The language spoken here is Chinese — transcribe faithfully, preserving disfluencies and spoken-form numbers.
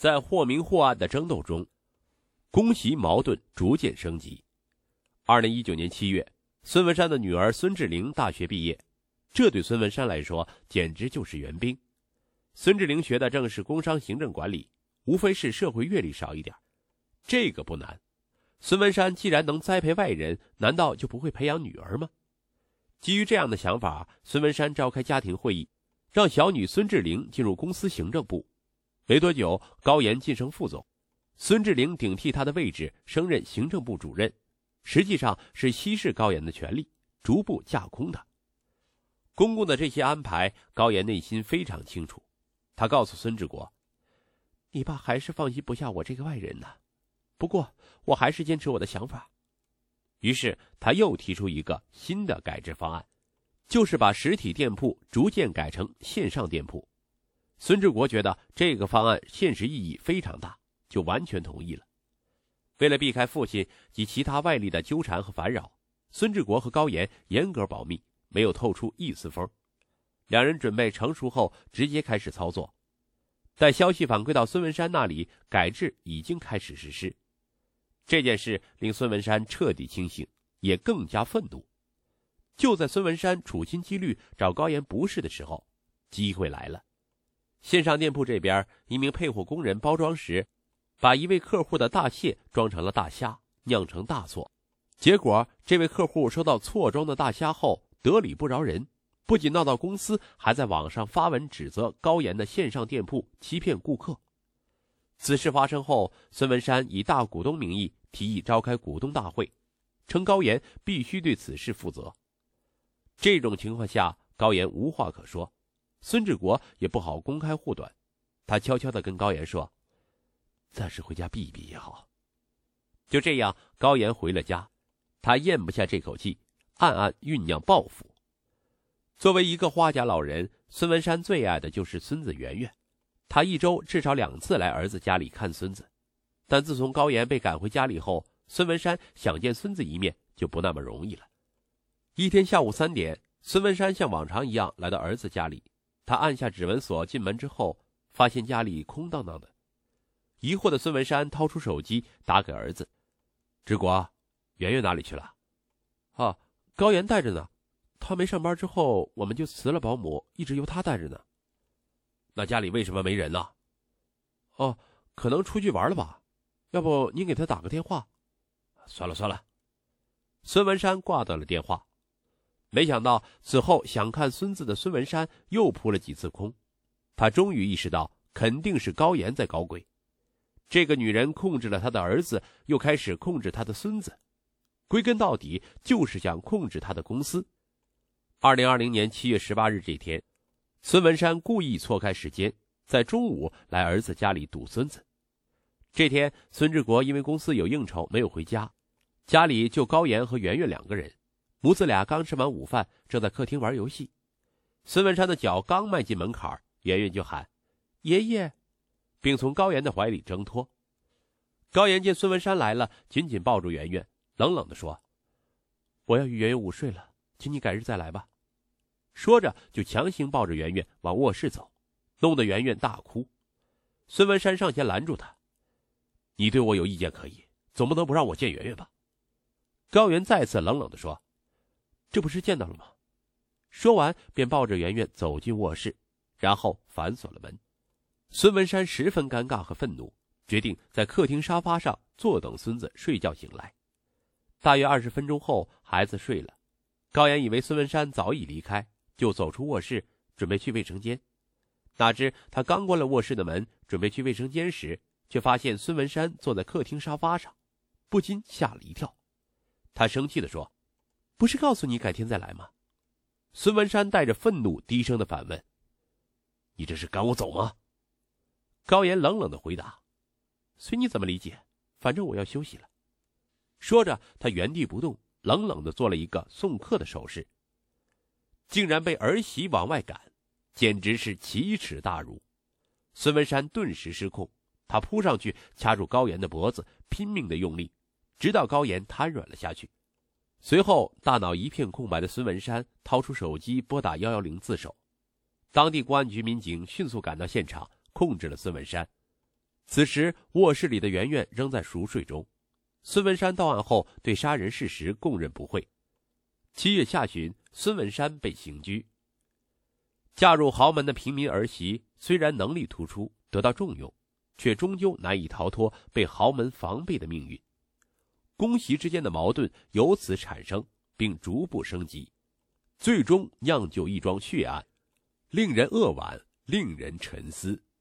在或明或暗的争斗中，宫袭矛盾逐渐升级。二零一九年七月，孙文山的女儿孙志玲大学毕业，这对孙文山来说简直就是援兵。孙志玲学的正是工商行政管理，无非是社会阅历少一点，这个不难。孙文山既然能栽培外人，难道就不会培养女儿吗？基于这样的想法，孙文山召开家庭会议，让小女孙志玲进入公司行政部。没多久，高岩晋升副总，孙志玲顶替他的位置，升任行政部主任，实际上是稀释高岩的权力，逐步架空他。公公的这些安排，高岩内心非常清楚。他告诉孙志国：“你爸还是放心不下我这个外人呢，不过我还是坚持我的想法。”于是他又提出一个新的改制方案，就是把实体店铺逐渐改成线上店铺。孙志国觉得这个方案现实意义非常大，就完全同意了。为了避开父亲及其他外力的纠缠和烦扰，孙志国和高岩严格保密，没有透出一丝风。两人准备成熟后直接开始操作。待消息反馈到孙文山那里，改制已经开始实施。这件事令孙文山彻底清醒，也更加愤怒。就在孙文山处心积虑找高岩不是的时候，机会来了。线上店铺这边，一名配货工人包装时，把一位客户的大蟹装成了大虾，酿成大错。结果这位客户收到错装的大虾后得理不饶人，不仅闹到公司，还在网上发文指责高岩的线上店铺欺骗顾客。此事发生后，孙文山以大股东名义提议召开股东大会，称高岩必须对此事负责。这种情况下，高岩无话可说，孙志国也不好公开护短。他悄悄地跟高岩说：“暂时回家避一避也好。”就这样，高岩回了家，他咽不下这口气，暗暗酝酿报复。作为一个花家老人，孙文山最爱的就是孙子圆圆，他一周至少两次来儿子家里看孙子。但自从高岩被赶回家里后，孙文山想见孙子一面就不那么容易了。一天下午三点，孙文山像往常一样来到儿子家里，他按下指纹锁进门之后，发现家里空荡荡的。疑惑的孙文山掏出手机打给儿子：“志国，圆圆哪里去了？”“啊，高岩带着呢，他没上班之后，我们就辞了保姆，一直由他带着呢。”“那家里为什么没人呢？”“哦，可能出去玩了吧，要不您给他打个电话？”“算了算了。”孙文山挂断了电话。没想到此后想看孙子的孙文山又扑了几次空，他终于意识到肯定是高岩在搞鬼。这个女人控制了他的儿子，又开始控制他的孙子，归根到底就是想控制他的公司。二零二零年七月十八日这天，孙文山故意错开时间，在中午来儿子家里堵孙子。这天，孙志国因为公司有应酬没有回家，家里就高岩和圆圆两个人，母子俩刚吃完午饭，正在客厅玩游戏。孙文山的脚刚迈进门槛，圆圆就喊：“爷爷！”并从高岩的怀里挣脱。高岩见孙文山来了，紧紧抱住圆圆，冷冷地说：“我要与圆圆午睡了，请你改日再来吧。”说着就强行抱着圆圆往卧室走，弄得圆圆大哭。孙文山上前拦住他：“你对我有意见可以，总不能不让我见圆圆吧？”高岩再次冷冷地说：“这不是见到了吗？”说完便抱着圆圆走进卧室，然后反锁了门。孙文山十分尴尬和愤怒，决定在客厅沙发上坐等孙子睡觉醒来。大约二十分钟后，孩子睡了，高岩以为孙文山早已离开，就走出卧室准备去卫生间。哪知他刚关了卧室的门，准备去卫生间时，却发现孙文山坐在客厅沙发上，不禁吓了一跳。他生气地说：“不是告诉你改天再来吗？”孙文山带着愤怒低声的反问：“你这是赶我走吗？”高岩冷冷的回答：“随你怎么理解，反正我要休息了。”说着他原地不动，冷冷的做了一个送客的手势。竟然被儿媳往外赶，简直是奇耻大辱。孙文山顿时失控，他扑上去掐住高岩的脖子，拼命的用力，直到高岩瘫软了下去。随后大脑一片空白的孙文山掏出手机拨打一一零自首。当地公安局民警迅速赶到现场，控制了孙文山。 此时卧室里的圆圆仍在熟睡中。孙文山到案后对杀人事实供认不讳。七月下旬，孙文山被刑拘。嫁入豪门的平民儿媳虽然能力突出，得到重用，却终究难以逃脱被豪门防备的命运。宫媳之间的矛盾由此产生，并逐步升级，最终酿就一桩血案，令人扼腕，令人沉思。